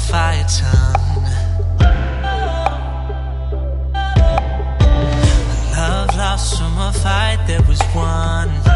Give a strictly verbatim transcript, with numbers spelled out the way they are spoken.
fire tongue. Love lost from a fight, there was one.